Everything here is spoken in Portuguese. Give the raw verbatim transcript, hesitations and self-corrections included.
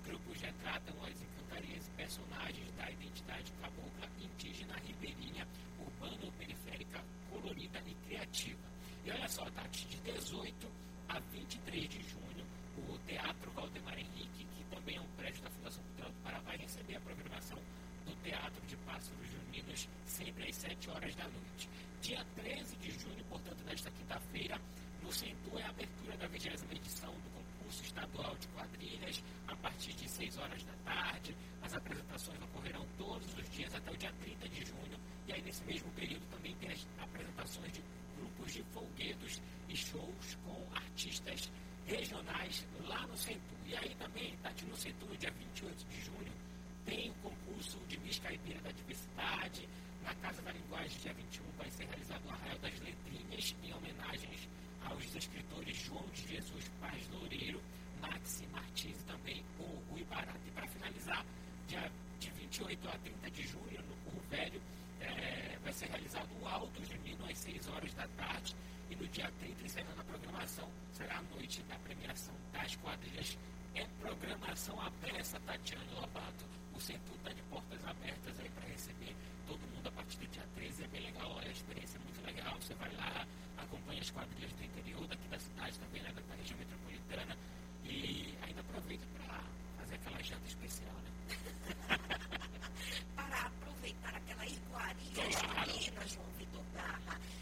grupos retratam as encantarias e personagens da identidade cabocla, indígena, ribeirinha, urbano-periférica, colorida e criativa. E olha só, Tati, de dezoito a vinte e três de junho, o Teatro Valdemar Henrique, que também é um prédio da Fundação Cultural do Pará, vai receber a programação do Teatro de Pássaros Juninos, sempre às sete horas da noite. Dia treze de junho, portanto, nesta quinta-feira, no Centro, é a abertura da vigésima edição do concurso estadual de quadrilhas, a partir de seis horas da tarde. As apresentações ocorrerão todos os dias até o dia trinta de junho, e aí nesse mesmo período também tem as apresentações de grupos de folguedos e shows com artistas regionais lá no Centro. E aí também, Tati, no Centro, no dia vinte e oito de junho, tem o concurso de Miss Caipira da Diversidade. Na Casa da Linguagem, dia vinte e um, vai ser realizado o Arraial das Letrinhas, em homenagens aos escritores João de Jesus Paz Loureiro